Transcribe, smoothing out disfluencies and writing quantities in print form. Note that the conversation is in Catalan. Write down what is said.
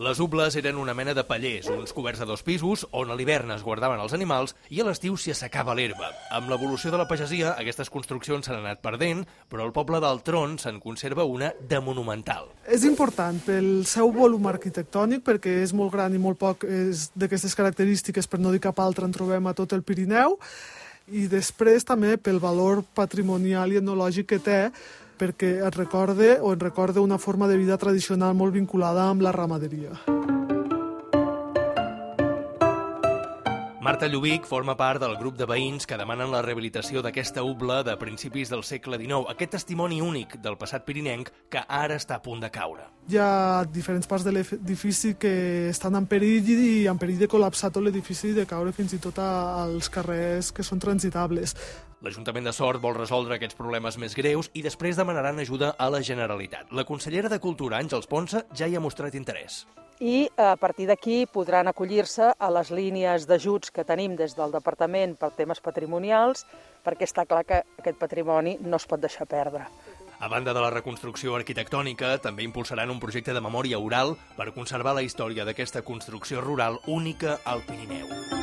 Les ubles eren una mena de pallers, uns coberts de 2 pisos, on a l'hivern es guardaven els animals i a l'estiu s'hi assecava l'herba. Amb l'evolució de la pagesia, aquestes construccions s'han anat perdent, però al poble del Tron se'n conserva una de monumental. És important pel seu volum arquitectònic, perquè és molt gran i molt poc d'aquestes característiques, per no dir cap altra, en trobem a tot el Pirineu, i després també pel valor patrimonial i etnològic que té, perquè ens recorda una forma de vida tradicional molt vinculada amb la ramaderia. Marta Llubic forma part del grup de veïns que demanen la rehabilitació d'aquesta ubla de principis del segle XIX, aquest testimoni únic del passat pirinenc que ara està a punt de caure. Hi ha diferents parts de l'edifici que estan en perill i en perill de col·lapsar tot l'edifici i de caure fins i tot als carrers que són transitables. L'Ajuntament de Sort vol resoldre aquests problemes més greus i després demanaran ajuda a la Generalitat. La consellera de Cultura, Àngels Ponsa, ja hi ha mostrat interès. I a partir d'aquí podran acollir-se a les línies d'ajuts que tenim des del Departament per temes patrimonials, perquè està clar que aquest patrimoni no es pot deixar perdre. A banda de la reconstrucció arquitectònica, també impulsaran un projecte de memòria oral per conservar la història d'aquesta construcció rural única al Pirineu.